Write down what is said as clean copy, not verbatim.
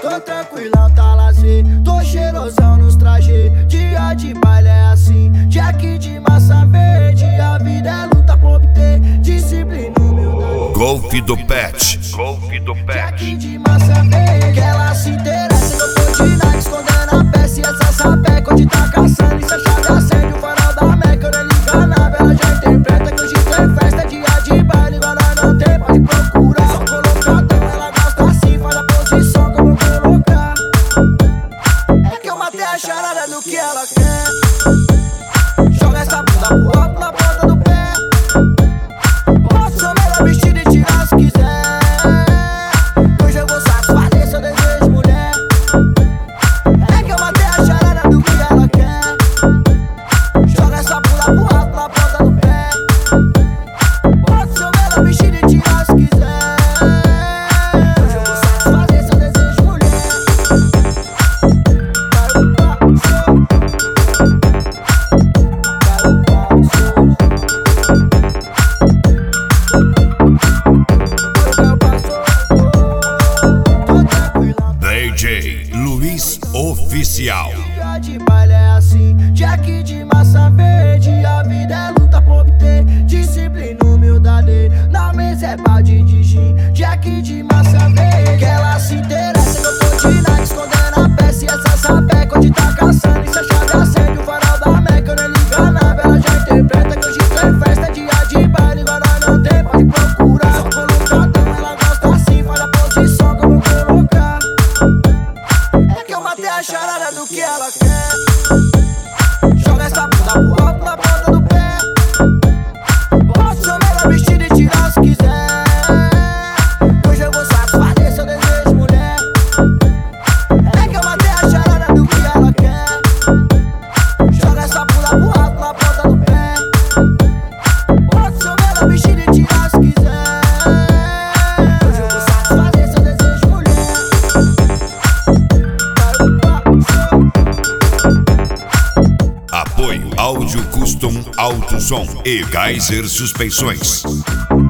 Tô tranquilão, tá lazer, tô cheirosão nos trajes. Dia de baile é assim, Jack de massa verde. A vida é luta por obter disciplina, humildade. Golfe do Pet. Golfe do Pet. Jack de massa verde, que ela se interessa. Eu tô de Nike escondendo a peça. E essa sapeca onde tá caçando. E se a chave acende o farol da Meca, eu nem liga nada. Ela já interpreta que hoje tem festa. Dia de baile, igual nós não tem, pode procurar. Só colocadão, ela gosta assim, faz a posição como eu colocar. É que eu matei a charada do que ela quer. Joga essa bunda pro alto na ponta do pé. Posso ser o melhor vestido e tirar se quiser. Hoje eu vou satisfazer seu desejo, mulher. É que eu matei a charada do que ela quer. Joga essa bunda pro alto na ponta do pé. Posso ser o melhor vestido e tirar se quiser. Hoje eu vou satisfazer seu desejo, mulher. DJ Luiz Oficial. Dia de baile é assim, Jack de massa verde. A vida é luta por obter disciplina, humildade. Na mesa é balde de gin, Jack de massa verde. Que ela se interessa, que eu tô de Nike escondendo a peça. E essa sapeca onde tá caçando. E se a chave acende o farol da Meca, eu nem liga nada. Ela já interpreta que hoje tem festa. Dia de baile, igual nós não tem, pode procurar. Só colocadão, ela gosta assim, faz a posição como eu colocar. É que eu matei a charada do que ela quer. Joga essa bunda pro alto na ponta do pé. Posso ser o melhor vestido e tirar se quiser. Hoje eu vou satisfazer seu desejo, mulher. É que eu matei a charada do que ela quer. Joga essa bunda pro alto na ponta do pé. Posso ser o melhor vestido e tirar se quiser. Hoje eu vou satisfazer seu desejo, mulher. Apoio Áudio Custom Auto Som e Geyser Suspensões.